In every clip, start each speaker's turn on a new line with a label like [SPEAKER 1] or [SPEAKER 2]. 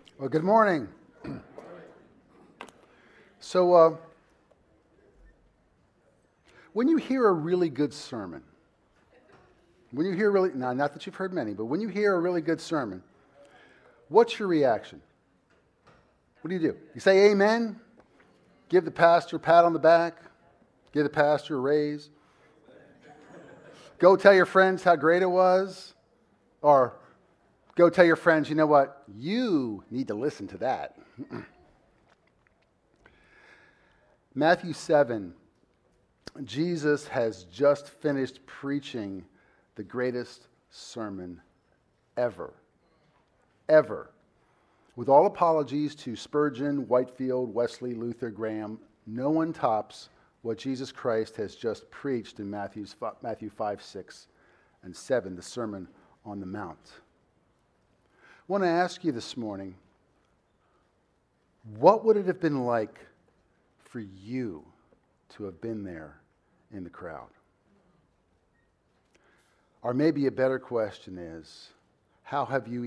[SPEAKER 1] Well, good morning. So, when you hear a really good sermon, not that you've heard many, but when you hear a really good sermon, what's your reaction? What do? You say amen? Give the pastor a pat on the back? Give the pastor a raise? Go tell your friends how great it was? Or go tell your friends, you know what? You need to listen to that. Matthew 7, Jesus has just finished preaching the greatest sermon ever. Ever. With all apologies to Spurgeon, Whitefield, Wesley, Luther, Graham, no one tops what Jesus Christ has just preached in Matthew 5, 6, and 7, the Sermon on the Mount. I want to ask you this morning, what would it have been like for you to have been there in the crowd? Or maybe a better question is, how have you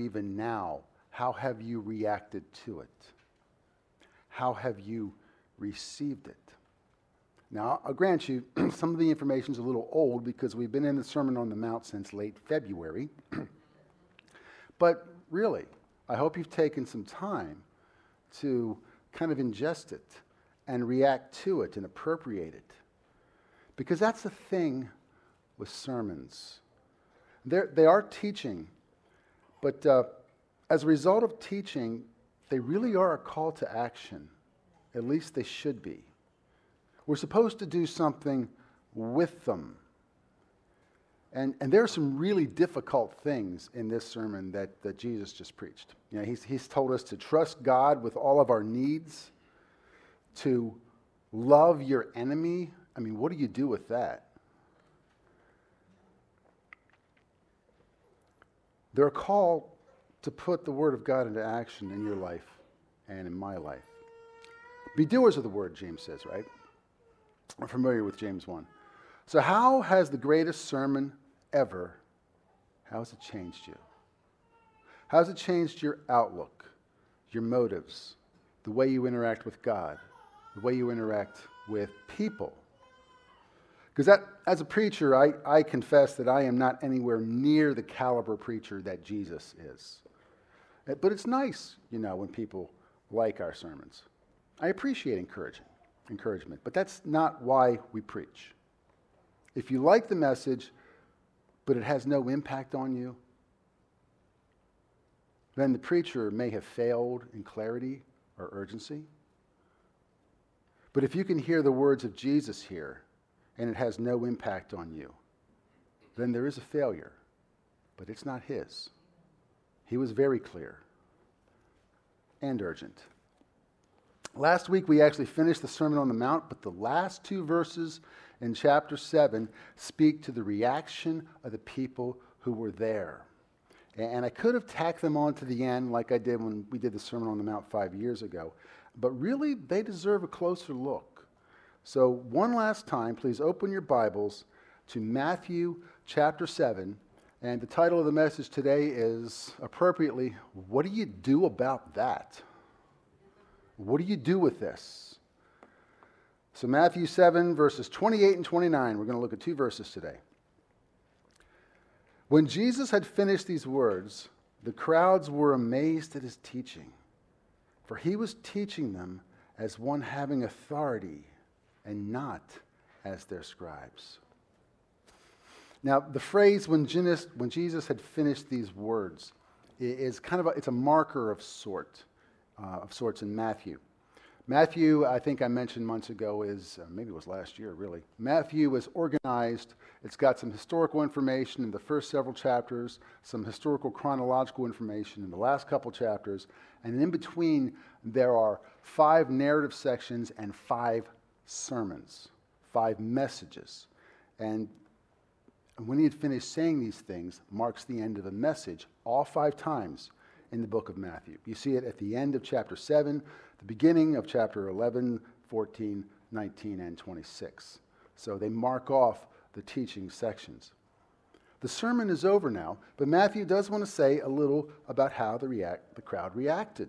[SPEAKER 1] reacted to it? How have you received it? Now, I'll grant you, some of the information is a little old because we've been in the Sermon on the Mount since late February. But really, I hope you've taken some time to kind of ingest it and react to it and appropriate it. Because that's the thing with sermons. They are teaching, but as a result of teaching, they really are a call to action. At least they should be. We're supposed to do something with them. And there are some really difficult things in this sermon that Jesus just preached. You know, he's told us to trust God with all of our needs, to love your enemy. I mean, what do you do with that? They're a call to put the Word of God into action in your life and in my life. Be doers of the Word, James says, right? We're familiar with James 1. So how has the greatest sermon ever, how has it changed you? How has it changed your outlook, your motives, the way you interact with God, the way you interact with people? Because as a preacher, I confess that I am not anywhere near the caliber preacher that Jesus is. But it's nice, when people like our sermons. I appreciate encouragement, but that's not why we preach. If you like the message, but it has no impact on you, then the preacher may have failed in clarity or urgency. But if you can hear the words of Jesus here, and it has no impact on you, then there is a failure, but it's not his. He was very clear and urgent. Last week we actually finished the Sermon on the Mount, but the last two verses in chapter 7 speak to the reaction of the people who were there. And I could have tacked them on to the end like I did when we did the Sermon on the Mount 5 years ago, but really they deserve a closer look. So one last time, please open your Bibles to Matthew chapter 7, and the title of the message today is, appropriately, what do you do about that? What do you do with this? So Matthew 7, verses 28 and 29, we're going to look at two verses today. When Jesus had finished these words, the crowds were amazed at his teaching, for he was teaching them as one having authority and not as their scribes. Now, the phrase when Jesus had finished these words is it's a marker of sorts in Matthew. Matthew, I think I mentioned months ago, maybe it was last year, really. Matthew is organized. It's got some historical information in the first several chapters, some historical chronological information in the last couple chapters, and in between there are 5 narrative sections and 5 sermons, 5 messages. And when he had finished saying these things, marks the end of the message, all 5 times in the book of Matthew. You see it at the end of chapter 7, the beginning of chapter 11, 14, 19, and 26. So they mark off the teaching sections. The sermon is over now, but Matthew does want to say a little about how the crowd reacted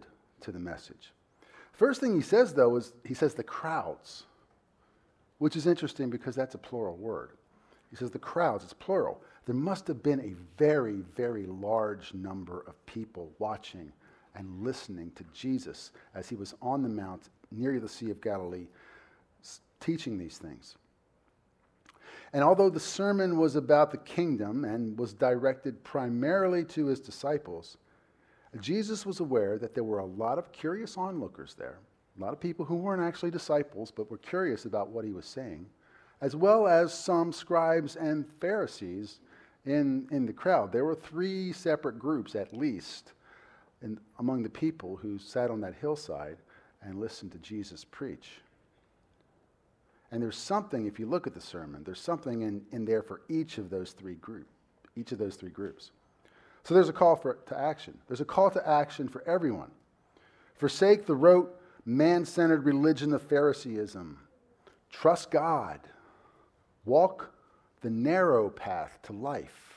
[SPEAKER 1] to the message. First thing he says, though, is he says the crowds, which is interesting because that's a plural word. He says the crowds, it's plural. There must have been a very, very large number of people watching and listening to Jesus as he was on the mount near the Sea of Galilee teaching these things. And although the sermon was about the kingdom and was directed primarily to his disciples, Jesus was aware that there were a lot of curious onlookers there, a lot of people who weren't actually disciples but were curious about what he was saying, as well as some scribes and Pharisees in the crowd. There were 3 separate groups at least among the people who sat on that hillside and listened to Jesus preach. And there's something, if you look at the sermon, there's something in there for each of those three groups. So there's a call to action. There's a call to action for everyone. Forsake the rote, man-centered religion of Phariseeism. Trust God. Walk the narrow path to life.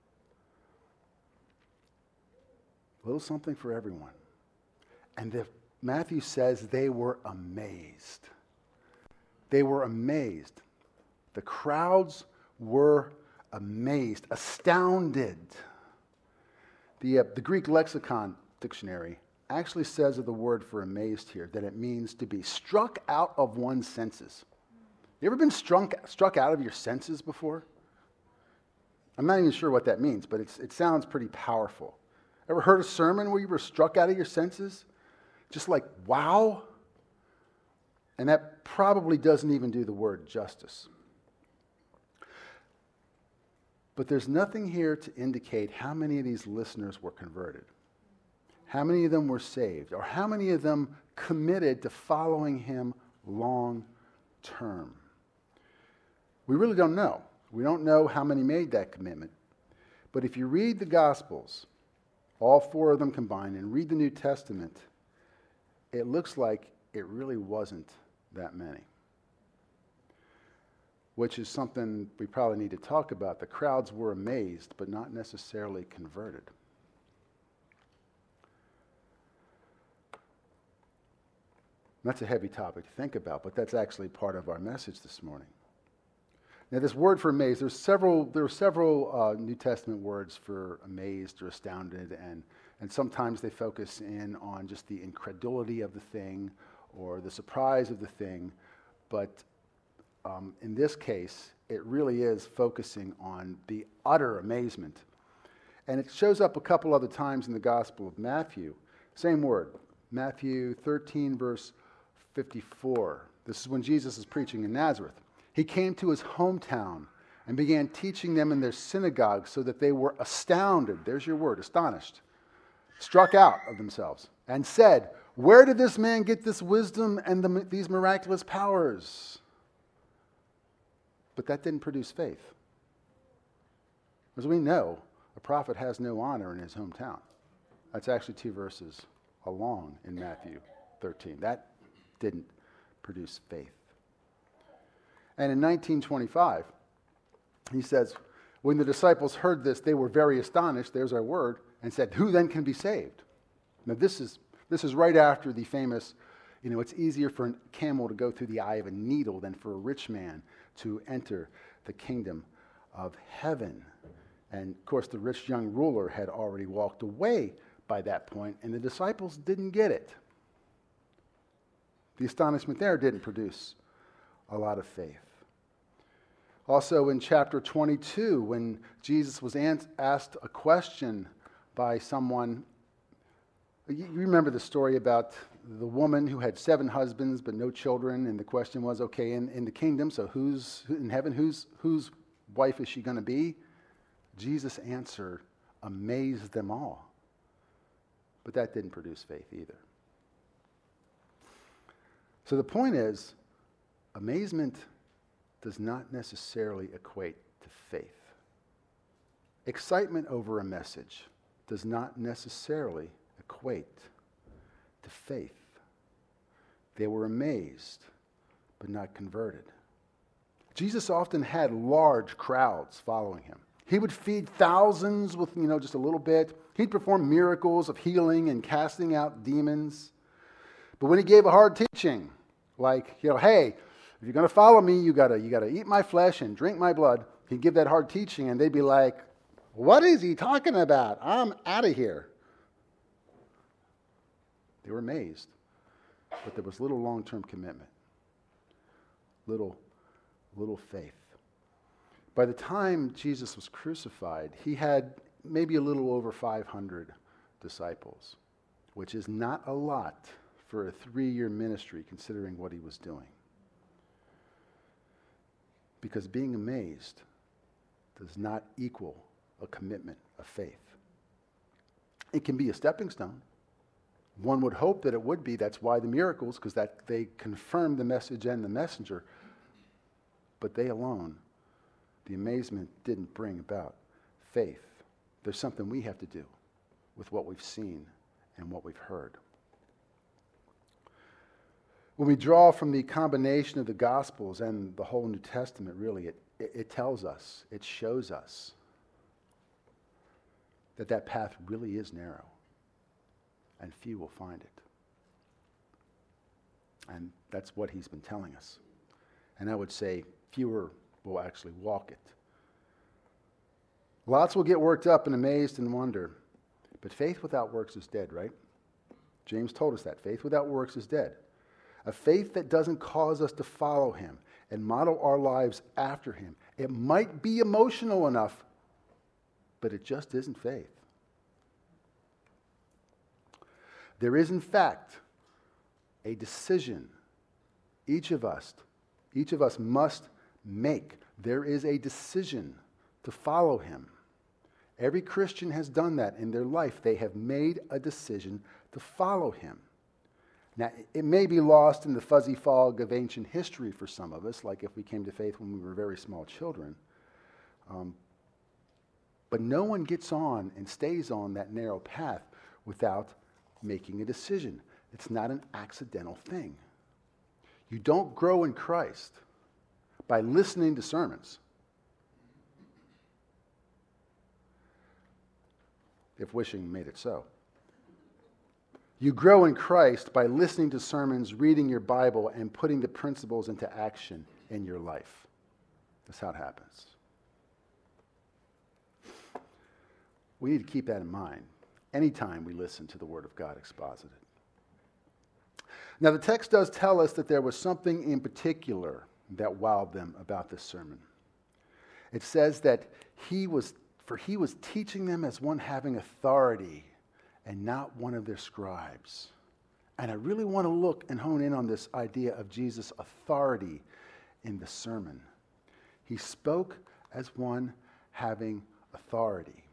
[SPEAKER 1] A little something for everyone. And Matthew says they were amazed. They were amazed. The crowds were amazed, astounded. The Greek lexicon dictionary actually says of the word for amazed here that it means to be struck out of one's senses. You ever been struck out of your senses before? I'm not even sure what that means, but it sounds pretty powerful. Ever heard a sermon where you were struck out of your senses? Just like, wow. And that probably doesn't even do the word justice. But there's nothing here to indicate how many of these listeners were converted, how many of them were saved, or how many of them committed to following him long term. We really don't know. We don't know how many made that commitment. But if you read the Gospels, all 4 of them combined, and read the New Testament, it looks like it really wasn't that many. Which is something we probably need to talk about. The crowds were amazed, but not necessarily converted. That's a heavy topic to think about, but that's actually part of our message this morning. Now, this word for amazed, there were several New Testament words for amazed or astounded, and sometimes they focus in on just the incredulity of the thing or the surprise of the thing, but in this case, it really is focusing on the utter amazement. And it shows up a couple other times in the Gospel of Matthew. Same word, Matthew 13, verse 54. This is when Jesus is preaching in Nazareth. He came to his hometown and began teaching them in their synagogue so that they were astounded. There's your word, astonished. Struck out of themselves and said, "Where did this man get this wisdom and these miraculous powers?" But that didn't produce faith. As we know, a prophet has no honor in his hometown. That's actually 2 verses along in Matthew 13. That didn't produce faith. And in 1925, he says, when the disciples heard this, they were very astonished, there's our word, and said, "Who then can be saved?" Now this is right after the famous, it's easier for a camel to go through the eye of a needle than for a rich man to enter the kingdom of heaven. And of course, the rich young ruler had already walked away by that point, and the disciples didn't get it. The astonishment there didn't produce a lot of faith. Also in chapter 22, when Jesus was asked a question by someone, you remember the story about the woman who had 7 husbands but no children, and the question was, okay, in the kingdom, so in heaven, whose wife is she going to be? Jesus' answer amazed them all. But that didn't produce faith either. So the point is, amazement does not necessarily equate to faith. Excitement over a message does not necessarily equate to faith. They were amazed, but not converted. Jesus often had large crowds following him. He would feed thousands with, just a little bit. He'd perform miracles of healing and casting out demons. But when he gave a hard teaching, like, hey, if you're going to follow me, you gotta eat my flesh and drink my blood, he'd give that hard teaching, and they'd be like, what is he talking about? I'm out of here. They were amazed, but there was little long-term commitment, little faith. By the time Jesus was crucified, he had maybe a little over 500 disciples, which is not a lot for a 3-year ministry considering what he was doing. Because being amazed does not equal a commitment of faith. It can be a stepping stone. One would hope that it would be. That's why the miracles, because that they confirm the message and the messenger. But they alone, the amazement didn't bring about faith. There's something we have to do with what we've seen and what we've heard. When we draw from the combination of the Gospels and the whole New Testament, really, it tells us, it shows us that path really is narrow, and few will find it. And that's what he's been telling us. And I would say fewer will actually walk it. Lots will get worked up and amazed and wonder, but faith without works is dead, right? James told us that. Faith without works is dead. A faith that doesn't cause us to follow him and model our lives after him. It might be emotional enough, but it just isn't faith. There is, in fact, a decision each of us must make. There is a decision to follow him. Every Christian has done that in their life. They have made a decision to follow him. Now, it may be lost in the fuzzy fog of ancient history for some of us, like if we came to faith when we were very small children. But no one gets on and stays on that narrow path without making a decision. It's not an accidental thing. You don't grow in Christ by listening to sermons. If wishing made it so. You grow in Christ by listening to sermons, reading your Bible, and putting the principles into action in your life. That's how it happens. We need to keep that in mind anytime we listen to the Word of God exposited. Now, the text does tell us that there was something in particular that wowed them about this sermon. It says that he was teaching them as one having authority and not one of their scribes. And I really want to look and hone in on this idea of Jesus' authority in the sermon. He spoke as one having authority.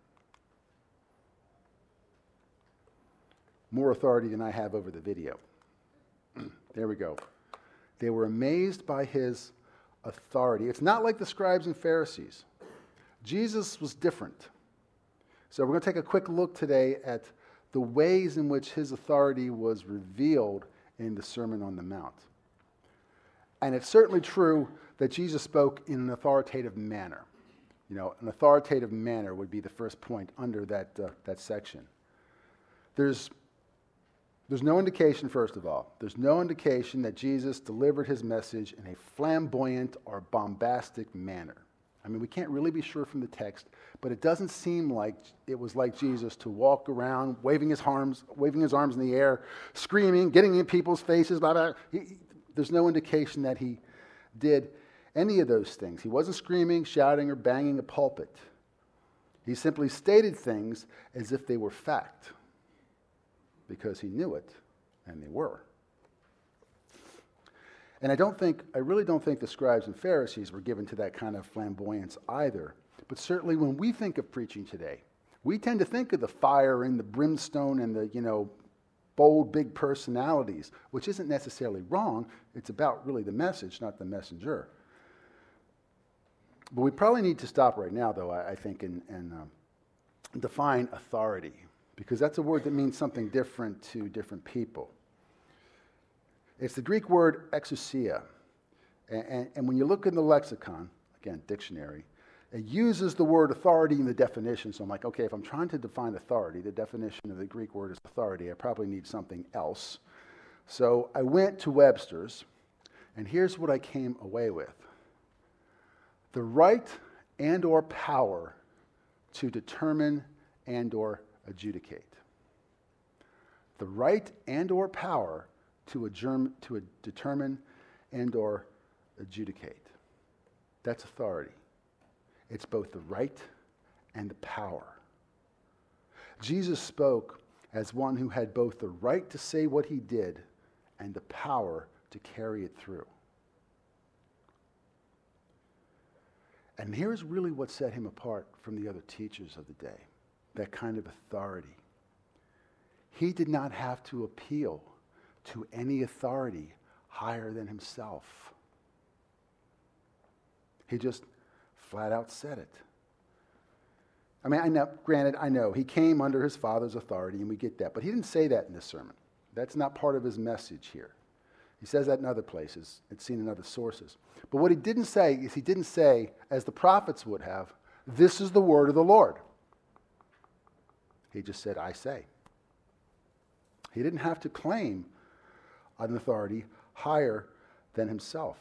[SPEAKER 1] More authority than I have over the video. There we go. They were amazed by his authority. It's not like the scribes and Pharisees. Jesus was different. So we're going to take a quick look today at the ways in which his authority was revealed in the Sermon on the Mount. And it's certainly true that Jesus spoke in an authoritative manner. You know, an authoritative manner would be the first point under that section. There's no indication, first of all, there's no indication that Jesus delivered his message in a flamboyant or bombastic manner. I mean, we can't really be sure from the text, but it doesn't seem like it was like Jesus to walk around waving his arms in the air, screaming, getting in people's faces, blah, blah. There's no indication that he did any of those things. He wasn't screaming, shouting, or banging a pulpit. He simply stated things as if they were fact, because he knew it, and they were. And I really don't think the scribes and Pharisees were given to that kind of flamboyance either. But certainly when we think of preaching today, we tend to think of the fire and the brimstone and the, bold, big personalities, which isn't necessarily wrong. It's about really the message, not the messenger. But we probably need to stop right now, though, I think, and define authority, because that's a word that means something different to different people. It's the Greek word exousia. And when you look in the lexicon, again, dictionary, it uses the word authority in the definition. So I'm like, okay, if I'm trying to define authority, the definition of the Greek word is authority. I probably need something else. So I went to Webster's, and here's what I came away with. The right and or power to determine and or adjudicate. The right and or power to determine and or adjudicate. That's authority. It's both the right and the power. Jesus spoke as one who had both the right to say what he did and the power to carry it through. And here's really what set him apart from the other teachers of the day, that kind of authority. He did not have to appeal to any authority higher than himself. He just flat out said it. I mean, I know, he came under his Father's authority, and we get that, but he didn't say that in this sermon. That's not part of his message here. He says that in other places. It's seen in other sources. But what he didn't say is he didn't say, as the prophets would have, this is the word of the Lord. He just said, I say. He didn't have to claim an authority higher than himself.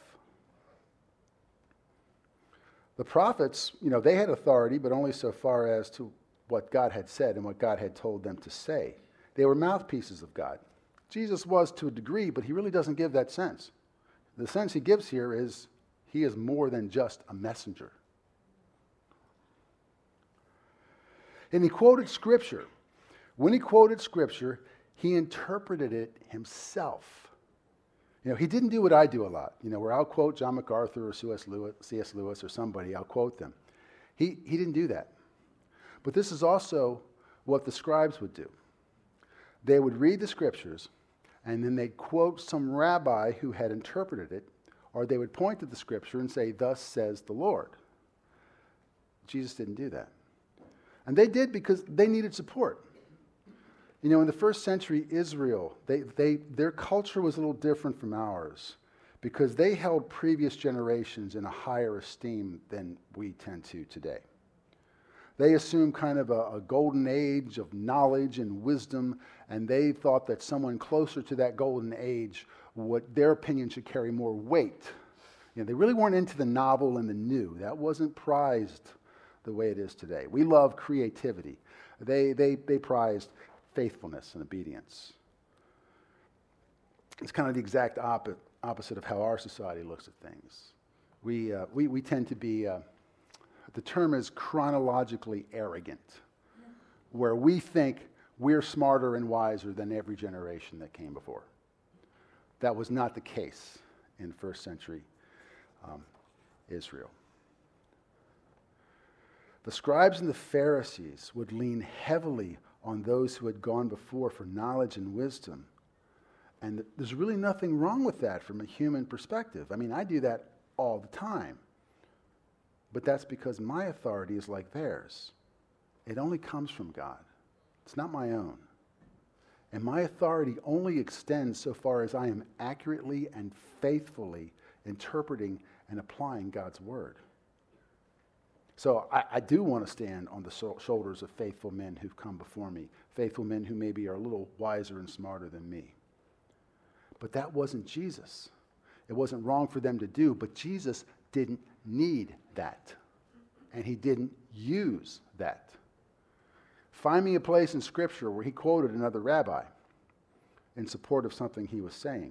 [SPEAKER 1] The prophets, they had authority, but only so far as to what God had said and what God had told them to say. They were mouthpieces of God. Jesus was to a degree, but he really doesn't give that sense. The sense he gives here is he is more than just a messenger. And he quoted Scripture. When he quoted Scripture, he interpreted it himself. He didn't do what I do a lot, where I'll quote John MacArthur or C.S. Lewis or somebody, I'll quote them. He didn't do that. But this is also what the scribes would do. They would read the Scriptures, and then they'd quote some rabbi who had interpreted it, or they would point to the Scripture and say, thus says the Lord. Jesus didn't do that. And they did because they needed support. In the first century Israel, their culture was a little different from ours because they held previous generations in a higher esteem than we tend to today. They assumed kind of a golden age of knowledge and wisdom, and they thought that someone closer to that golden age, their opinion should carry more weight. They really weren't into the novel and the new. That wasn't prized the way it is today. We love creativity. They prized faithfulness and obedience. It's kind of the exact opposite of how our society looks at things. We tend to be, the term is chronologically arrogant, where we think we're smarter and wiser than every generation that came before. That was not the case in first century Israel. The scribes and the Pharisees would lean heavily on those who had gone before for knowledge and wisdom. And there's really nothing wrong with that from a human perspective. I mean, I do that all the time. But that's because my authority is like theirs. It only comes from God. It's not my own. And my authority only extends so far as I am accurately and faithfully interpreting and applying God's word. So I do want to stand on the shoulders of faithful men who've come before me, faithful men who maybe are a little wiser and smarter than me. But that wasn't Jesus. It wasn't wrong for them to do, but Jesus didn't need that. And he didn't use that. Find me a place in Scripture where he quoted another rabbi in support of something he was saying.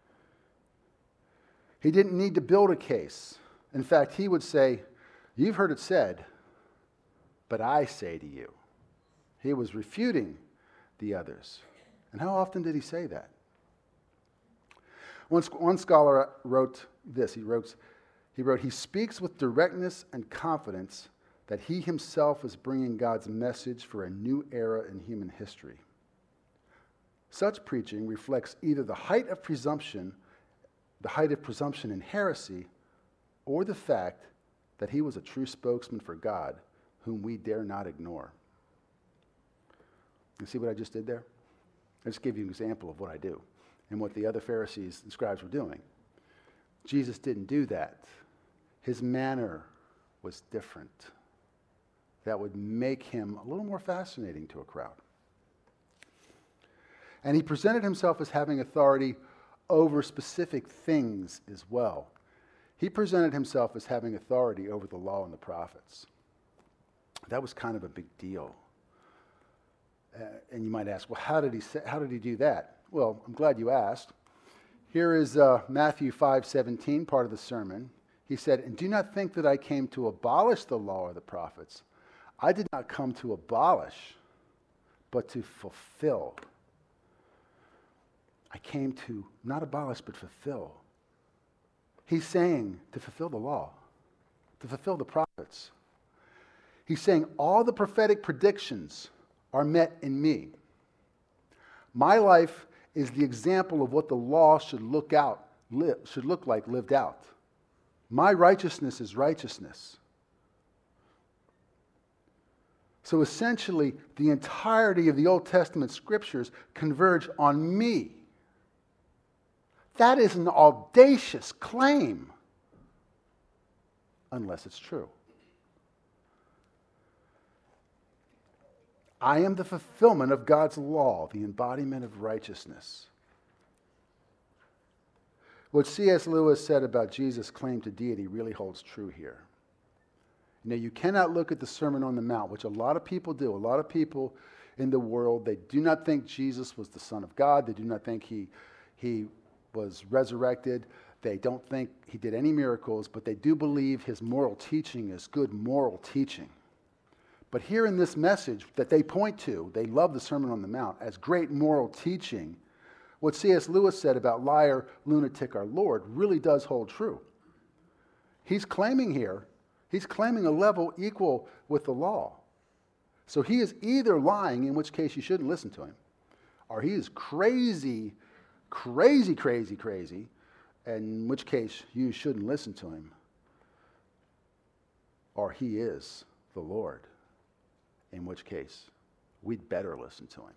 [SPEAKER 1] He didn't need to build a case. In fact, he would say, you've heard it said, but I say to you. He was refuting the others. And how often did he say that? One scholar wrote this. He wrote, he speaks with directness and confidence that he himself is bringing God's message for a new era in human history. Such preaching reflects either the height of presumption in heresy, or the fact that he was a true spokesman for God, whom we dare not ignore. You see what I just did there? I just gave you an example of what I do and what the other Pharisees and scribes were doing. Jesus didn't do that. His manner was different. That would make him a little more fascinating to a crowd. And he presented himself as having authority over specific things as well. He presented himself as having authority over the law and the prophets. That was kind of a big deal. And you might ask, well, how did he do that? Well, I'm glad you asked. Here is Matthew 5:17, part of the sermon. He said, "And do not think that I came to abolish the law or the prophets. I did not come to abolish, but to fulfill." I came to not abolish, but fulfill. He's saying to fulfill the law, to fulfill the prophets. He's saying all the prophetic predictions are met in me. My life is the example of what the law should look like lived out. My righteousness is righteousness. So essentially, the entirety of the Old Testament scriptures converge on me. That is an audacious claim, unless it's true. I am the fulfillment of God's law, the embodiment of righteousness. What C.S. Lewis said about Jesus' claim to deity really holds true here. Now, you cannot look at the Sermon on the Mount, which a lot of people do. A lot of people in the world, they do not think Jesus was the Son of God. They do not think he was resurrected. They don't think he did any miracles, but they do believe his moral teaching is good moral teaching. But here in this message that they point to, they love the Sermon on the Mount as great moral teaching. What C.S. Lewis said about liar, lunatic, our Lord really does hold true. He's claiming a level equal with the law. So he is either lying, in which case you shouldn't listen to him, or he is crazy, in which case you shouldn't listen to him, or he is the Lord, in which case we'd better listen to him.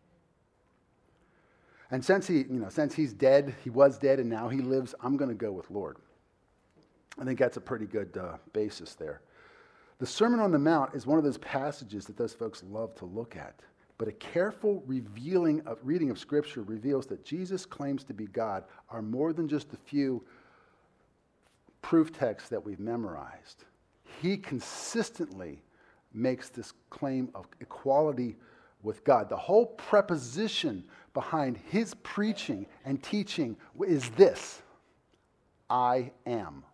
[SPEAKER 1] And since he's dead, he was dead and now he lives, I'm going to go with Lord. I think that's a pretty good basis there. The Sermon on the Mount is one of those passages that those folks love to look at. But a careful reading of Scripture reveals that Jesus' claims to be God are more than just a few proof texts that we've memorized. He consistently makes this claim of equality with God. The whole preposition behind his preaching and teaching is this: I am.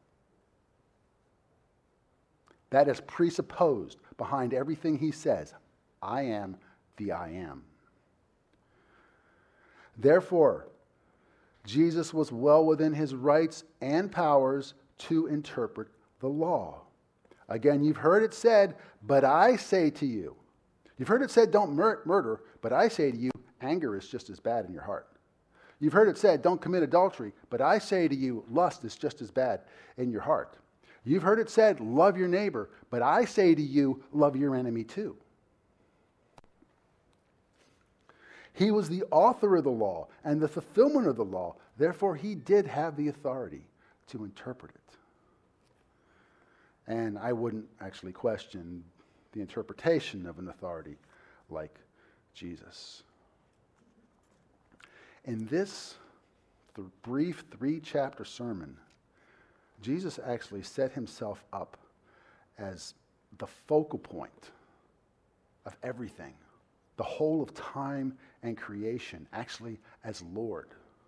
[SPEAKER 1] That is presupposed behind everything he says. I am the I am. Therefore, Jesus was well within his rights and powers to interpret the law. Again, you've heard it said, but I say to you. You've heard it said, don't murder, but I say to you, anger is just as bad in your heart. You've heard it said, don't commit adultery, but I say to you, lust is just as bad in your heart. You've heard it said, love your neighbor, but I say to you, love your enemy too. He was the author of the law and the fulfillment of the law. Therefore, he did have the authority to interpret it. And I wouldn't actually question the interpretation of an authority like Jesus. In this brief 3-chapter sermon, Jesus actually set himself up as the focal point of everything, the whole of time and creation, actually as Lord.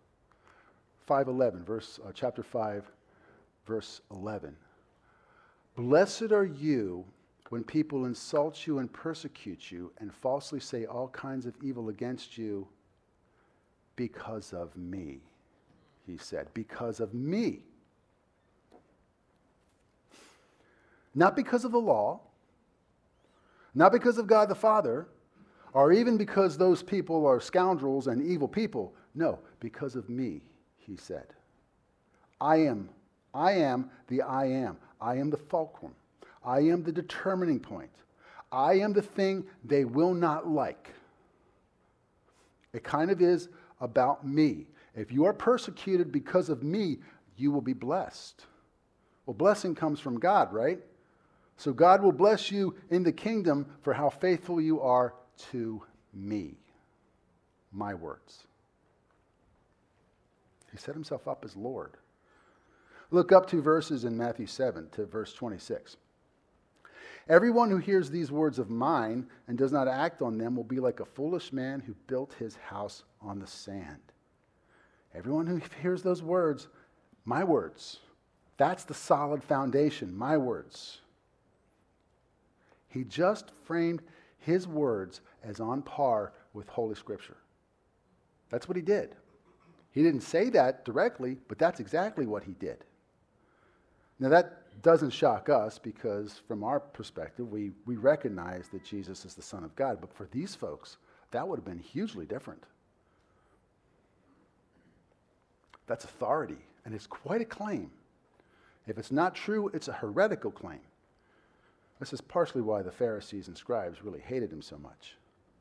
[SPEAKER 1] 5:11, chapter 5, verse 11. Blessed are you when people insult you and persecute you and falsely say all kinds of evil against you because of me, he said. Because of me. Not because of the law, not because of God the Father, or even because those people are scoundrels and evil people. No, because of me, he said. I am the I am. I am the fulcrum. I am the determining point. I am the thing they will not like. It kind of is about me. If you are persecuted because of me, you will be blessed. Well, blessing comes from God, right? So God will bless you in the kingdom for how faithful you are to me. my words. He set himself up as Lord. Look up 2 verses in Matthew 7 to verse 26. Everyone who hears these words of mine and does not act on them will be like a foolish man who built his house on the sand. Everyone who hears those words, my words, that's the solid foundation, my words. He just framed his words as on par with Holy Scripture. That's what he did. He didn't say that directly, but that's exactly what he did. Now that doesn't shock us because from our perspective, we recognize that Jesus is the Son of God. But for these folks, that would have been hugely different. That's authority, and it's quite a claim. If it's not true, it's a heretical claim. This is partially why the Pharisees and scribes really hated him so much.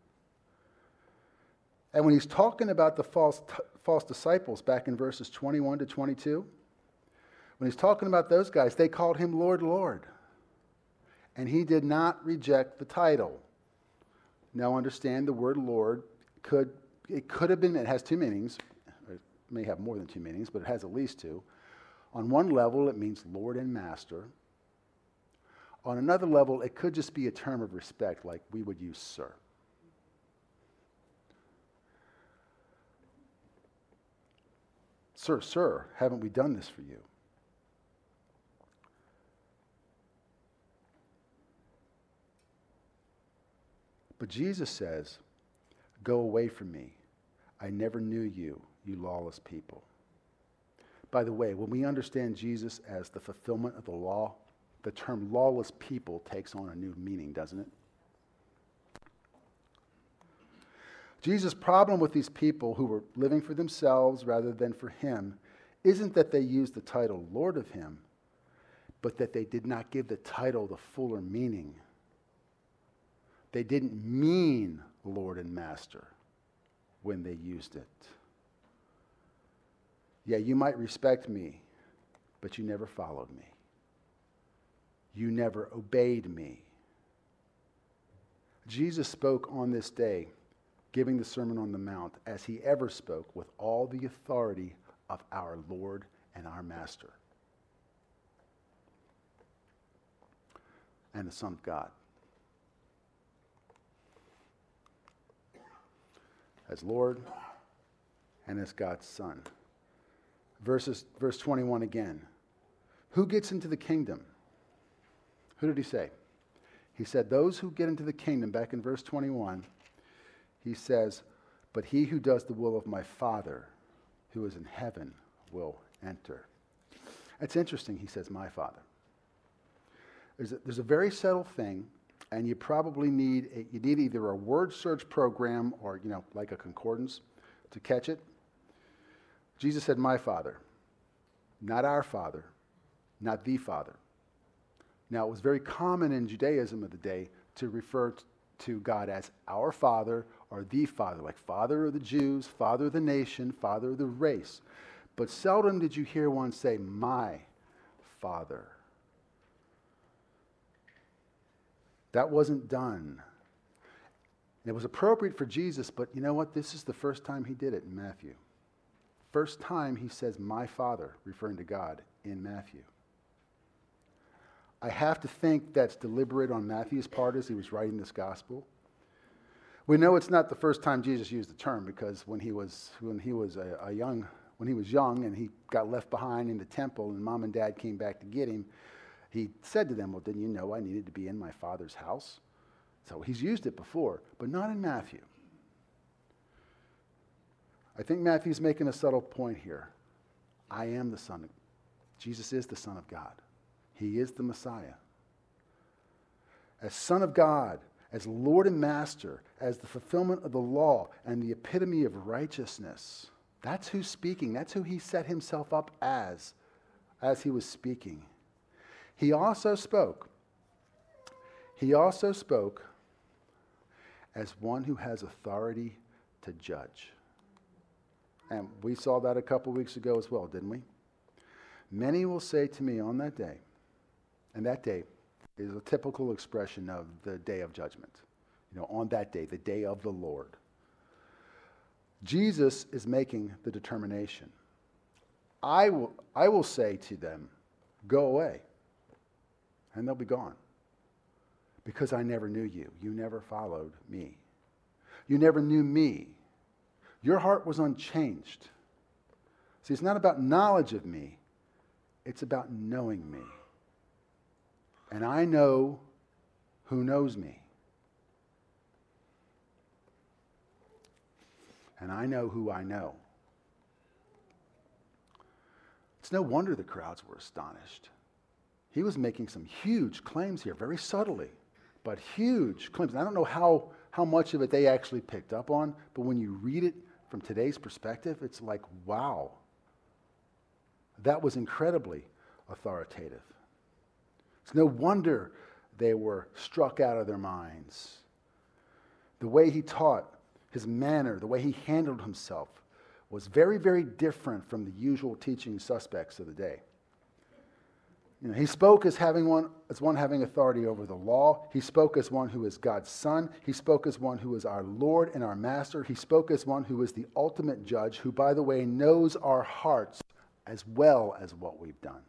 [SPEAKER 1] And when he's talking about the false disciples back in verses 21 to 22, when he's talking about those guys, they called him Lord, Lord. And he did not reject the title. Now understand the word Lord could have been, it has 2 meanings. It may have more than 2 meanings, but it has at least 2. On one level, it means Lord and Master. On another level, it could just be a term of respect, like we would use sir. Sir, sir, haven't we done this for you? But Jesus says, go away from me. I never knew you, you lawless people. By the way, when we understand Jesus as the fulfillment of the law, the term lawless people takes on a new meaning, doesn't it? Jesus' problem with these people who were living for themselves rather than for him isn't that they used the title Lord of him, but that they did not give the title the fuller meaning. They didn't mean Lord and Master when they used it. Yeah, you might respect me, but you never followed me. You never obeyed me. Jesus spoke on this day, giving the Sermon on the Mount, as he ever spoke, with all the authority of our Lord and our Master and the Son of God. As Lord and as God's Son. Verse 21 again. Who gets into the kingdom? Who did he say? He said, those who get into the kingdom, back in verse 21, he says, but he who does the will of my Father, who is in heaven, will enter. It's interesting, he says, my Father. There's a very subtle thing, and you probably need either a word search program or, like a concordance to catch it. Jesus said, my Father, not our Father, not the Father. Now, it was very common in Judaism of the day to refer to God as our Father or the Father, like Father of the Jews, Father of the nation, Father of the race. But seldom did you hear one say, my Father. That wasn't done. It was appropriate for Jesus, but you know what? This is the first time he did it in Matthew. First time he says, my Father, referring to God in Matthew. I have to think that's deliberate on Matthew's part as he was writing this gospel. We know it's not the first time Jesus used the term, because when he was young and he got left behind in the temple and mom and dad came back to get him, he said to them, well, didn't you know I needed to be in my Father's house? So he's used it before, but not in Matthew. I think Matthew's making a subtle point here. I am the Son of Jesus is the Son of God. He is the Messiah. As Son of God, as Lord and Master, as the fulfillment of the law and the epitome of righteousness. That's who's speaking. That's who he set himself up as he was speaking. He also spoke as one who has authority to judge. And we saw that a couple weeks ago as well, didn't we? Many will say to me on that day, and that day is a typical expression of the day of judgment. On that day, the day of the Lord. Jesus is making the determination. I will say to them, go away, and they'll be gone. Because I never knew you. You never followed me. You never knew me. Your heart was unchanged. See, it's not about knowledge of me. It's about knowing me. And I know who knows me. And I know who I know. It's no wonder the crowds were astonished. He was making some huge claims here, very subtly, but huge claims. And I don't know how much of it they actually picked up on, but when you read it from today's perspective, it's like, wow. That was incredibly authoritative. It's no wonder they were struck out of their minds. The way he taught, his manner, the way he handled himself was very, very different from the usual teaching suspects of the day. He spoke as one having authority over the law. He spoke as one who is God's son. He spoke as one who is our Lord and our master. He spoke as one who is the ultimate judge, who, by the way, knows our hearts as well as what we've done.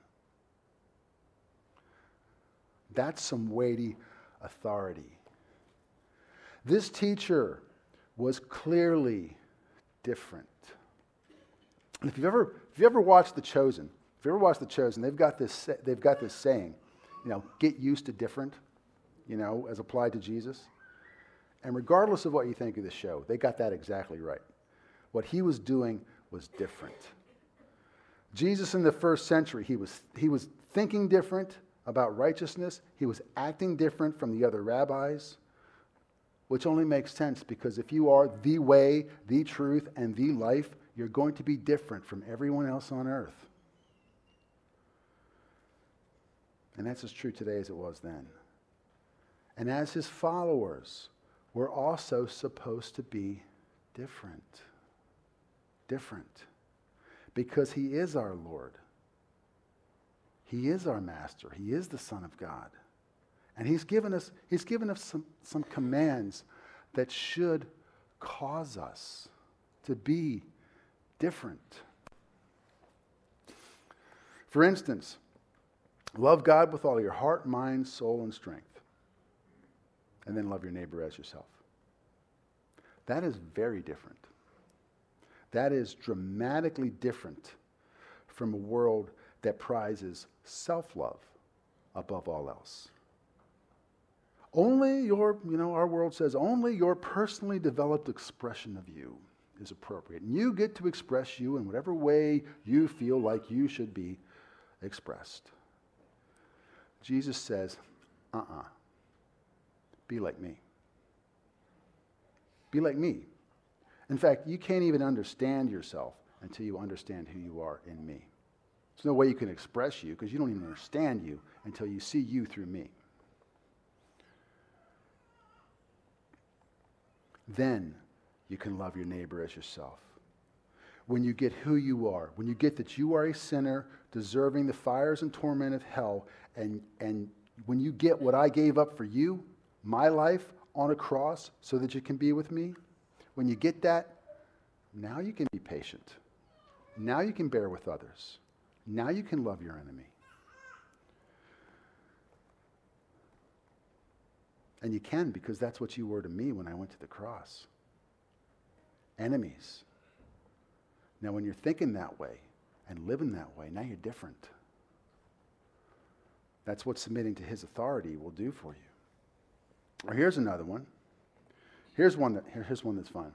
[SPEAKER 1] That's some weighty authority. This teacher was clearly different. And if you've ever watched The Chosen, they've got this saying, get used to different, as applied to Jesus. And regardless of what you think of the show, they got that exactly right. What he was doing was different. Jesus in the first century, he was thinking different about righteousness. He was acting different from the other rabbis, which only makes sense because if you are the way, the truth, and the life, you're going to be different from everyone else on earth. And that's as true today as it was then. And as his followers, we're also supposed to be different. Different. Because he is our Lord. He is our master. He is the Son of God. And he's given us some commands that should cause us to be different. For instance, love God with all your heart, mind, soul, and strength. And then love your neighbor as yourself. That is very different. That is dramatically different from a world that prizes self-love above all else. Only our world says only your personally developed expression of you is appropriate. And you get to express you in whatever way you feel like you should be expressed. Jesus says, be like me. Be like me. In fact, you can't even understand yourself until you understand who you are in me. There's no way you can express you because you don't even understand you until you see you through me. Then you can love your neighbor as yourself. When you get who you are, when you get that you are a sinner deserving the fires and torment of hell, and when you get what I gave up for you, my life on a cross so that you can be with me, when you get that, now you can be patient. Now you can bear with others. Now you can love your enemy. And you can because that's what you were to me when I went to the cross. Enemies. Now when you're thinking that way and living that way, now you're different. That's what submitting to his authority will do for you. Or here's another one. Here's one that's fun.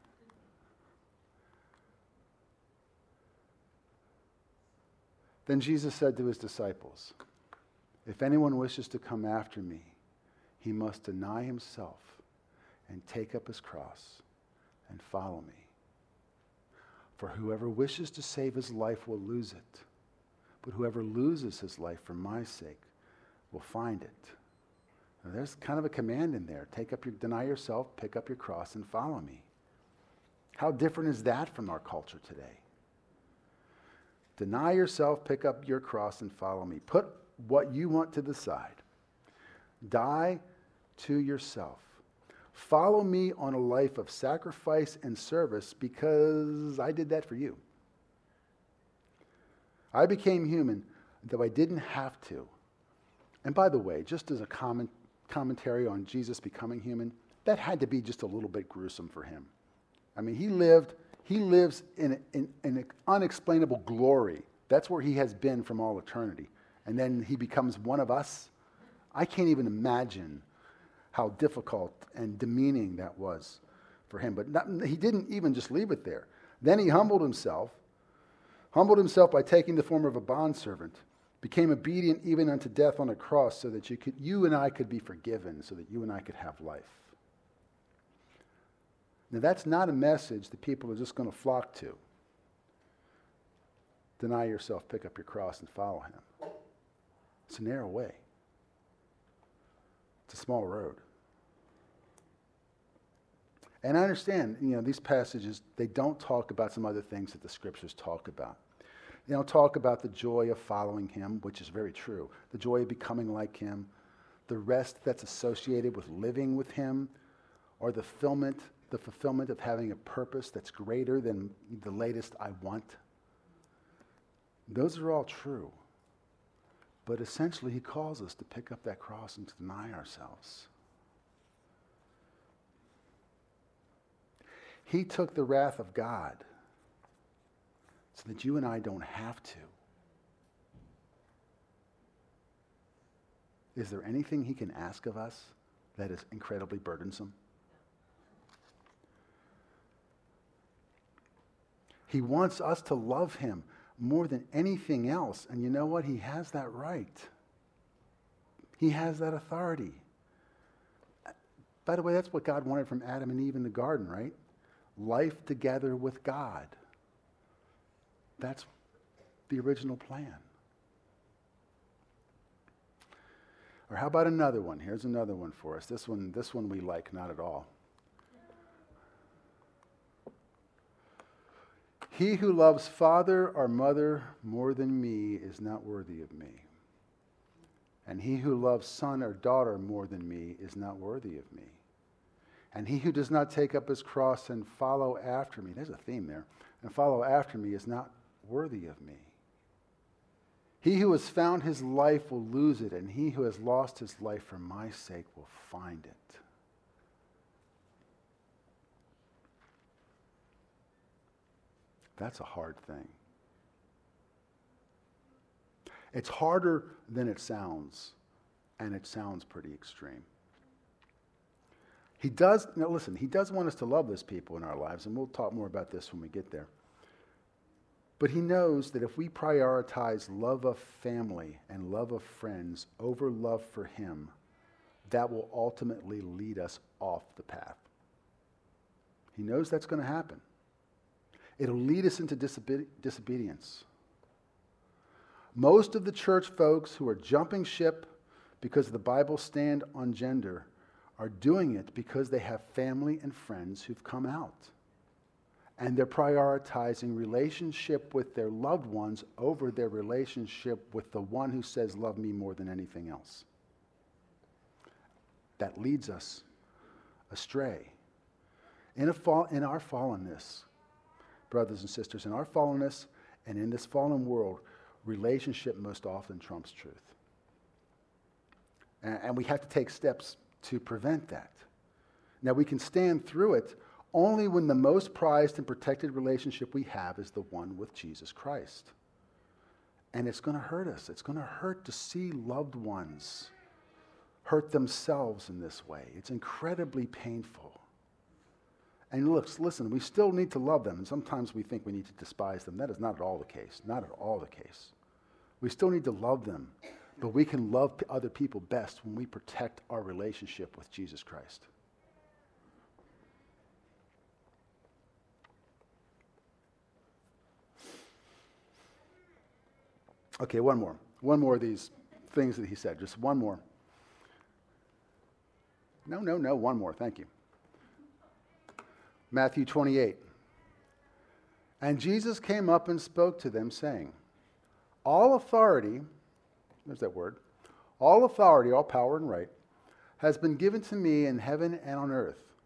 [SPEAKER 1] Then Jesus said to his disciples, if anyone wishes to come after me, he must deny himself and take up his cross and follow me. For whoever wishes to save his life will lose it, but whoever loses his life for my sake will find it. Now, there's kind of a command in there. Deny yourself, pick up your cross, and follow me. How different is that from our culture today? Deny yourself, pick up your cross, and follow me. Put what you want to the side. Die to yourself. Follow me on a life of sacrifice and service because I did that for you. I became human, though I didn't have to. And by the way, just as a commentary on Jesus becoming human, that had to be just a little bit gruesome for him. I mean, he lives in an unexplainable glory. That's where he has been from all eternity. And then he becomes one of us. I can't even imagine how difficult and demeaning that was for him. But he didn't even just leave it there. Then he humbled himself by taking the form of a bondservant, became obedient even unto death on a cross so that you and I could be forgiven, so that you and I could have life. Now, that's not a message that people are just going to flock to. Deny yourself, pick up your cross, and follow him. It's a narrow way. It's a small road. And I understand, these passages, they don't talk about some other things that the scriptures talk about. They don't talk about the joy of following him, which is very true. The joy of becoming like him, the rest that's associated with living with him, or the fulfillment of having a purpose that's greater than the latest I want. Those are all true. But essentially, he calls us to pick up that cross and to deny ourselves. He took the wrath of God so that you and I don't have to. Is there anything he can ask of us that is incredibly burdensome? He wants us to love him more than anything else. And you know what? He has that right. He has that authority. By the way, that's what God wanted from Adam and Eve in the garden, right? Life together with God. That's the original plan. Or how about another one? Here's another one for us. This one we like not at all. He who loves father or mother more than me is not worthy of me. And he who loves son or daughter more than me is not worthy of me. And he who does not take up his cross and follow after me, there's a theme there, and follow after me is not worthy of me. He who has found his life will lose it, and he who has lost his life for my sake will find it. That's a hard thing. It's harder than it sounds, and it sounds pretty extreme. He does want us to love those people in our lives, and we'll talk more about this when we get there. But he knows that if we prioritize love of family and love of friends over love for him, that will ultimately lead us off the path. He knows that's going to happen. It'll lead us into disobedience. Most of the church folks who are jumping ship because the Bible stand on gender are doing it because they have family and friends who've come out. And they're prioritizing relationship with their loved ones over their relationship with the one who says, love me more than anything else. That leads us astray. In our fallenness, brothers and sisters, in our fallenness and in this fallen world, relationship most often trumps truth. And we have to take steps to prevent that. Now, we can stand through it only when the most prized and protected relationship we have is the one with Jesus Christ. And it's going to hurt us. It's going to hurt to see loved ones hurt themselves in this way. It's incredibly painful. And listen, we still need to love them. And sometimes we think we need to despise them. That is not at all the case. Not at all the case. We still need to love them. But we can love other people best when we protect our relationship with Jesus Christ. Okay, one more. One more of these things that he said. Just one more. No, one more. Thank you. Matthew 28. And Jesus came up and spoke to them, saying, all authority, there's that word, all authority, all power and right, has been given to me in heaven and on earth.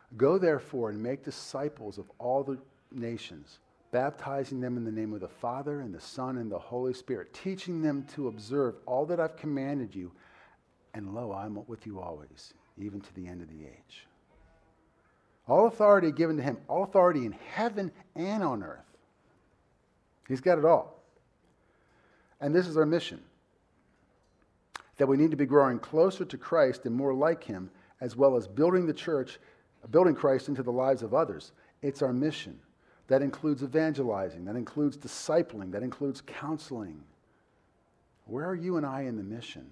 [SPEAKER 1] Go therefore and make disciples of all the nations, baptizing them in the name of the Father and the Son and the Holy Spirit, teaching them to observe all that I've commanded you. And lo, I'm with you always, even to the end of the age. All authority given to him, all authority in heaven and on earth. He's got it all. And this is our mission. That we need to be growing closer to Christ and more like him, as well as building the church, building Christ into the lives of others. It's our mission. That includes evangelizing. That includes discipling. That includes counseling. Where are you and I in the mission?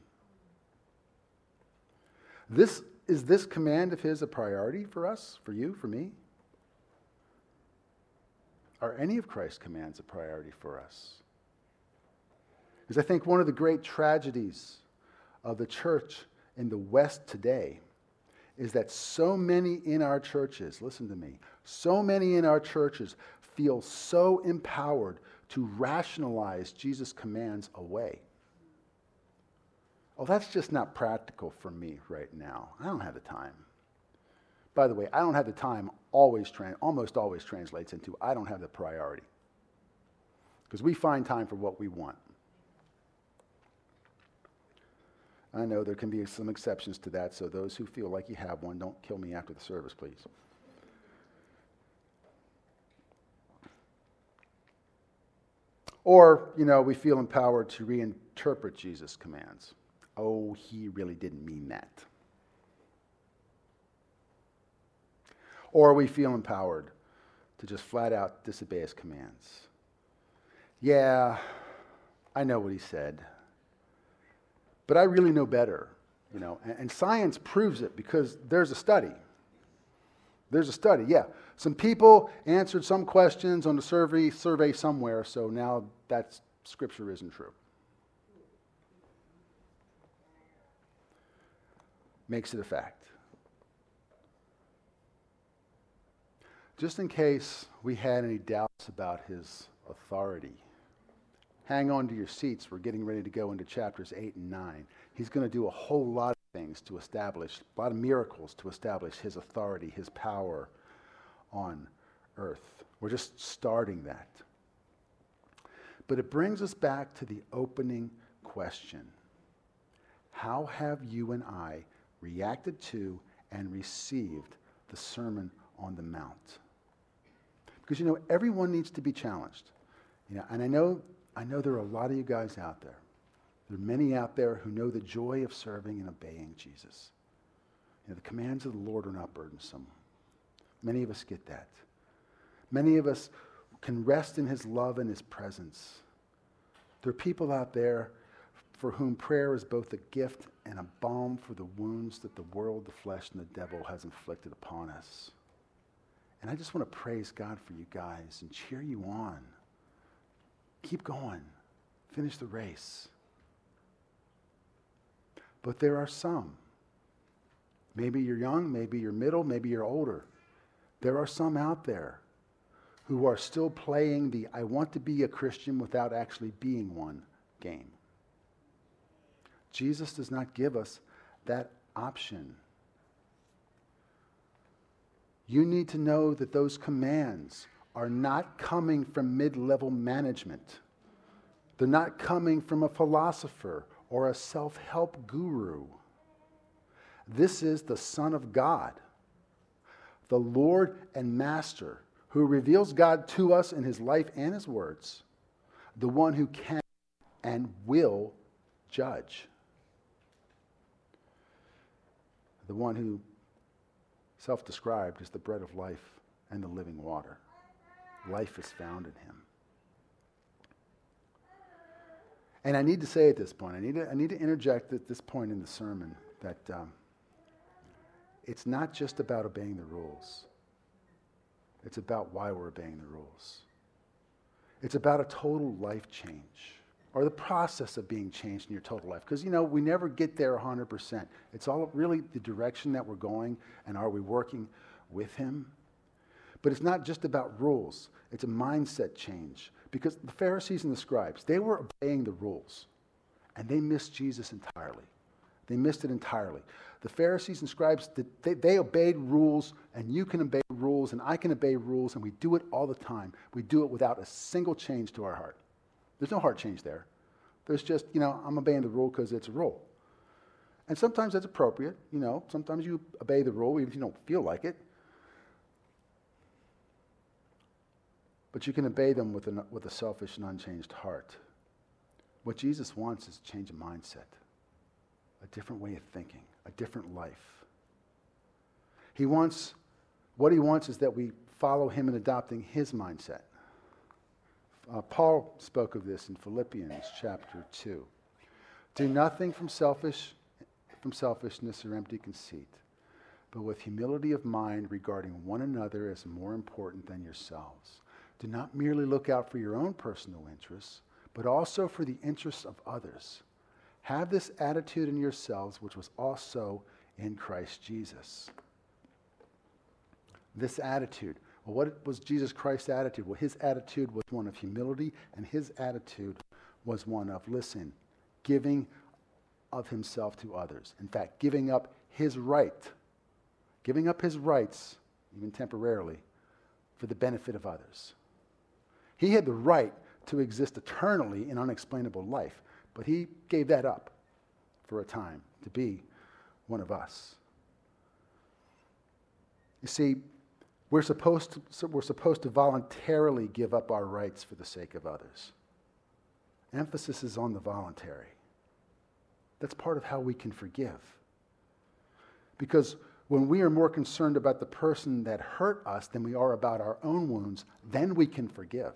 [SPEAKER 1] Is this command of his a priority for us, for you, for me? Are any of Christ's commands a priority for us? Because I think one of the great tragedies of the church in the West today is that so many in our churches, listen to me, so many in our churches feel so empowered to rationalize Jesus' commands away. Oh, that's just not practical for me right now. I don't have the time. By the way, I don't have the time almost always translates into I don't have the priority. Because we find time for what we want. I know there can be some exceptions to that, so those who feel like you have one, don't kill me after the service, please. Or, we feel empowered to reinterpret Jesus' commands. Oh, he really didn't mean that. Or we feel empowered to just flat out disobey his commands. Yeah, I know what he said, but I really know better, and science proves it because there's a study. There's a study, yeah. Some people answered some questions on the survey somewhere, so now that scripture isn't true. Makes it a fact. Just in case we had any doubts about his authority, hang on to your seats. We're getting ready to go into chapters 8 and 9. He's going to do a whole lot of things to establish, a lot of miracles to establish his authority, his power on earth. We're just starting that. But it brings us back to the opening question. How have you and I reacted to and received the Sermon on the Mount? Because, everyone needs to be challenged. And I know there are a lot of you guys out there. There are many out there who know the joy of serving and obeying Jesus. The commands of the Lord are not burdensome. Many of us get that. Many of us can rest in his love and his presence. There are people out there for whom prayer is both a gift and a balm for the wounds that the world, the flesh, and the devil has inflicted upon us. And I just want to praise God for you guys and cheer you on. Keep going. Finish the race. But there are some. Maybe you're young, maybe you're middle, maybe you're older. There are some out there who are still playing the I want to be a Christian without actually being one game. Jesus does not give us that option. You need to know that those commands are not coming from mid-level management. They're not coming from a philosopher or a self-help guru. This is the Son of God, the Lord and Master, who reveals God to us in his life and his words, the one who can and will judge. The one who self-described as the bread of life and the living water. Life is found in him. And I need to say at this point, I need to interject at this point in the sermon that it's not just about obeying the rules. It's about why we're obeying the rules. It's about a total life change, or the process of being changed in your total life. Because, we never get there 100%. It's all really the direction that we're going, and are we working with him? But it's not just about rules. It's a mindset change. Because the Pharisees and the scribes, they were obeying the rules, and they missed Jesus entirely. They missed it entirely. The Pharisees and scribes, they obeyed rules, and you can obey rules, and I can obey rules, and we do it all the time. We do it without a single change to our heart. There's no heart change there. There's just, I'm obeying the rule because it's a rule. And sometimes that's appropriate. Sometimes you obey the rule even if you don't feel like it. But you can obey them with a selfish and unchanged heart. What Jesus wants is a change of mindset, a different way of thinking, a different life. What he wants is that we follow him in adopting his mindset. Paul spoke of this in Philippians chapter 2. Do nothing from selfishness or empty conceit, but with humility of mind regarding one another as more important than yourselves. Do not merely look out for your own personal interests, but also for the interests of others. Have this attitude in yourselves, which was also in Christ Jesus. This attitude. Well, what was Jesus Christ's attitude? Well, his attitude was one of humility, and his attitude was one of, giving of himself to others. In fact, giving up his rights, even temporarily, for the benefit of others. He had the right to exist eternally in unexplainable life, but he gave that up for a time to be one of us. You see, we're supposed to voluntarily give up our rights for the sake of others. Emphasis is on the voluntary. That's part of how we can forgive. Because when we are more concerned about the person that hurt us than we are about our own wounds, then we can forgive.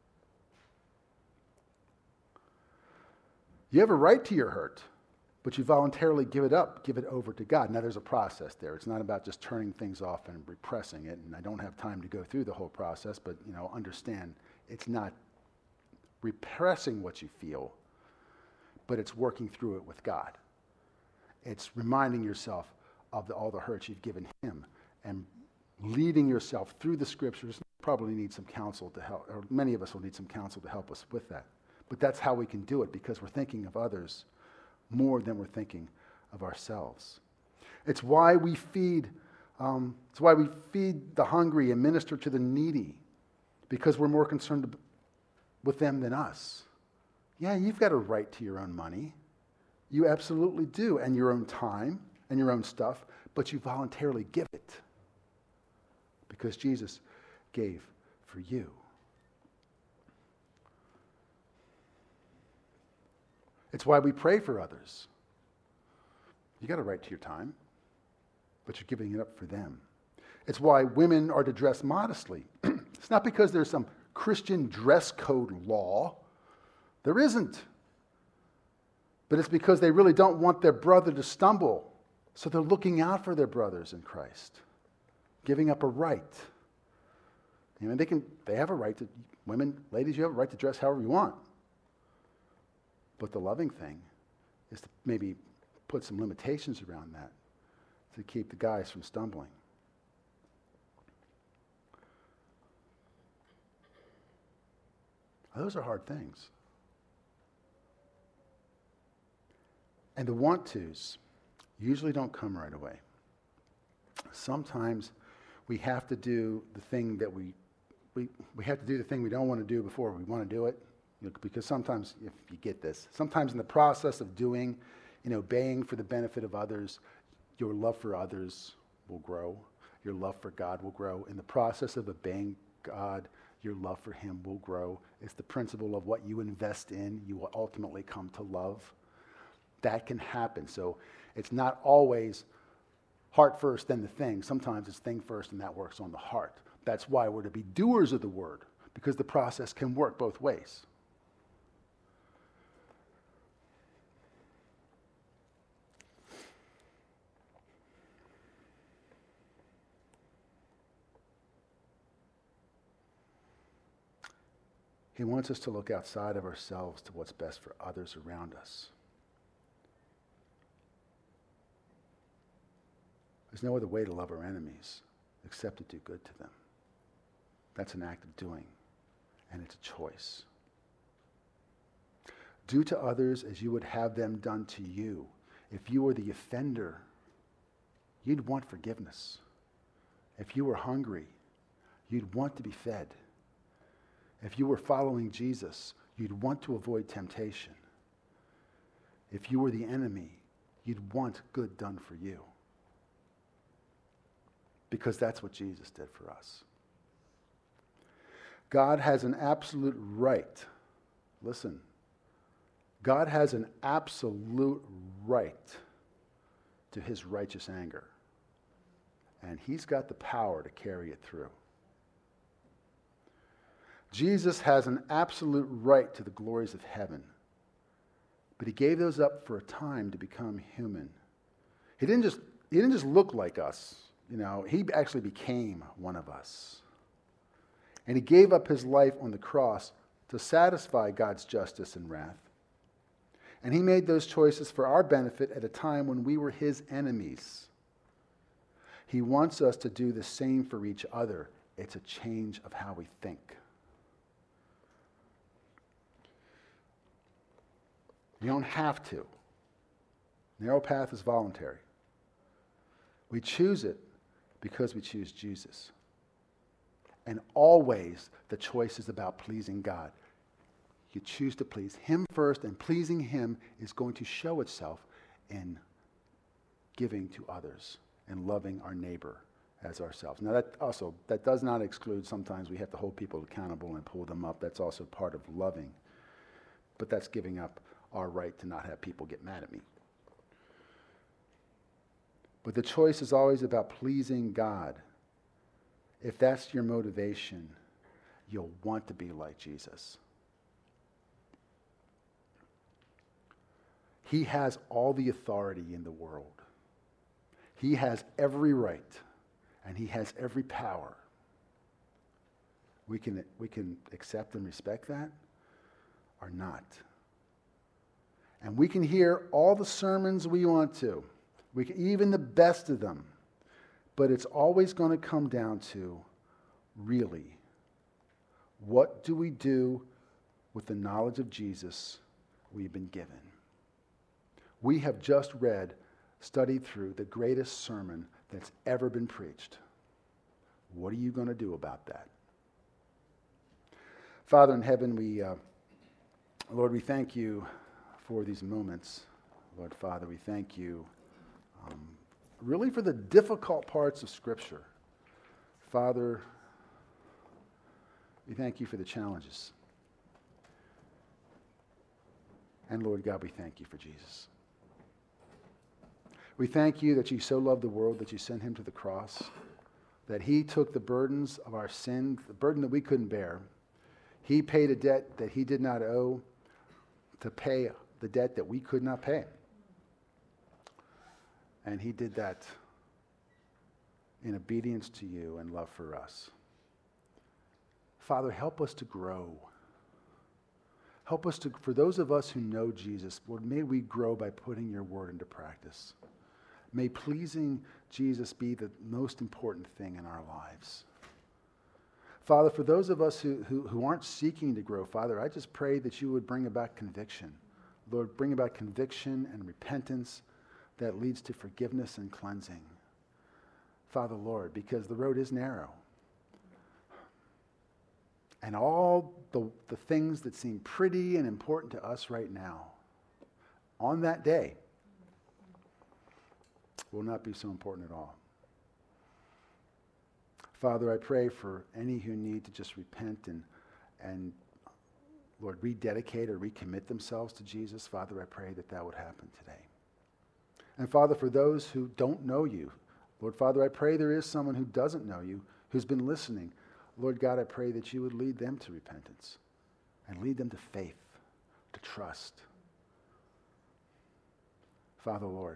[SPEAKER 1] You have a right to your hurt, but you voluntarily give it up, give it over to God. Now, there's a process there. It's not about just turning things off and repressing it, and I don't have time to go through the whole process, but, understand it's not repressing what you feel, but it's working through it with God. It's reminding yourself of all the hurt you've given him and leading yourself through the scriptures. You probably need some counsel to help, or many of us will need some counsel to help us with that. But that's how we can do it, because we're thinking of others more than we're thinking of ourselves. It's why we feed the hungry and minister to the needy, because we're more concerned with them than us. Yeah, you've got a right to your own money. You absolutely do, and your own time and your own stuff, but you voluntarily give it because Jesus gave for you. It's why we pray for others. You got a right to your time, but you're giving it up for them. It's why women are to dress modestly. It's not because there's some Christian dress code law. There isn't. But it's because they really don't want their brother to stumble. So they're looking out for their brothers in Christ, giving up a right. They have a right to, ladies, you have a right to dress however you want. But the loving thing is to maybe put some limitations around that to keep the guys from stumbling. Those are hard things. And the want-tos usually don't come right away. Sometimes we have to do the thing that we have to do the thing we don't want to do before we want to do it. Because sometimes, if you get this, sometimes in the process of doing, obeying for the benefit of others, your love for others will grow. Your love for God will grow. In the process of obeying God, your love for him will grow. It's the principle of what you invest in, you will ultimately come to love. That can happen. So it's not always heart first, then the thing. Sometimes it's thing first, and that works on the heart. That's why we're to be doers of the word, because the process can work both ways. He wants us to look outside of ourselves to what's best for others around us. There's no other way to love our enemies except to do good to them. That's an act of doing, and it's a choice. Do to others as you would have them done to you. If you were the offender, you'd want forgiveness. If you were hungry, you'd want to be fed. If you were following Jesus, you'd want to avoid temptation. If you were the enemy, you'd want good done for you. Because that's what Jesus did for us. God has an absolute right. Listen. God has an absolute right to his righteous anger. And he's got the power to carry it through. Jesus has an absolute right to the glories of heaven. But he gave those up for a time to become human. He didn't just look like us. He actually became one of us. And he gave up his life on the cross to satisfy God's justice and wrath. And he made those choices for our benefit at a time when we were his enemies. He wants us to do the same for each other. It's a change of how we think. You don't have to. Narrow path is voluntary. We choose it because we choose Jesus. And always the choice is about pleasing God. You choose to please him first, and pleasing him is going to show itself in giving to others and loving our neighbor as ourselves. Now that does not exclude sometimes we have to hold people accountable and pull them up. That's also part of loving. But that's giving up our right to not have people get mad at me. But the choice is always about pleasing God. If that's your motivation, you'll want to be like Jesus. He has all the authority in the world. He has every right, and he has every power. We can accept and respect that or not. And we can hear all the sermons we want to. Even the best of them. But it's always going to come down to, really, what do we do with the knowledge of Jesus we've been given? We have just studied through the greatest sermon that's ever been preached. What are you going to do about that? Father in heaven, Lord, we thank you for these moments. Lord Father, we thank you really for the difficult parts of Scripture. Father, we thank you for the challenges. And Lord God, we thank you for Jesus. We thank you that you so loved the world that you sent him to the cross, that he took the burdens of our sin, the burden that we couldn't bear. He paid a debt that he did not owe to pay the debt that we could not pay. And he did that in obedience to you and love for us. Father, help us to grow. Help us to, for those of us who know Jesus, Lord, may we grow by putting your word into practice. May pleasing Jesus be the most important thing in our lives. Father, for those of us who aren't seeking to grow, Father, I just pray that you would bring about conviction. Lord, bring about conviction and repentance that leads to forgiveness and cleansing. Father, Lord, because the road is narrow. And all the things that seem pretty and important to us right now, on that day, will not be so important at all. Father, I pray for any who need to just repent and Lord, rededicate or recommit themselves to Jesus. Father, I pray that that would happen today. And Father, for those who don't know you, Lord, Father, I pray there is someone who doesn't know you, who's been listening. Lord God, I pray that you would lead them to repentance and lead them to faith, to trust. Father, Lord,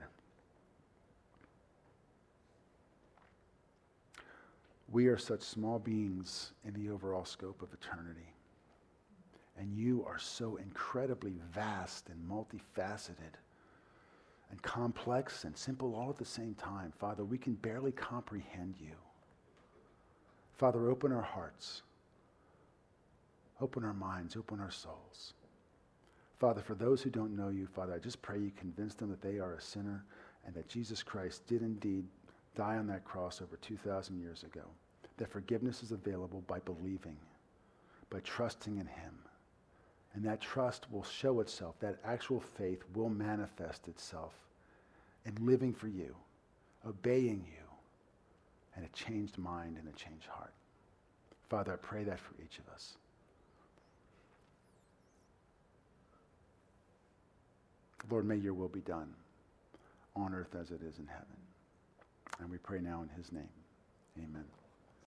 [SPEAKER 1] we are such small beings in the overall scope of eternity. And you are so incredibly vast and multifaceted and complex and simple all at the same time. Father, we can barely comprehend you. Father, open our hearts, open our minds, open our souls. Father, for those who don't know you, Father, I just pray you convince them that they are a sinner and that Jesus Christ did indeed die on that cross over 2,000 years ago, that forgiveness is available by believing, by trusting in him. And that trust will show itself, that actual faith will manifest itself in living for you, obeying you, and a changed mind and a changed heart. Father, I pray that for each of us. Lord, may your will be done on earth as it is in heaven. And we pray now in his name. Amen.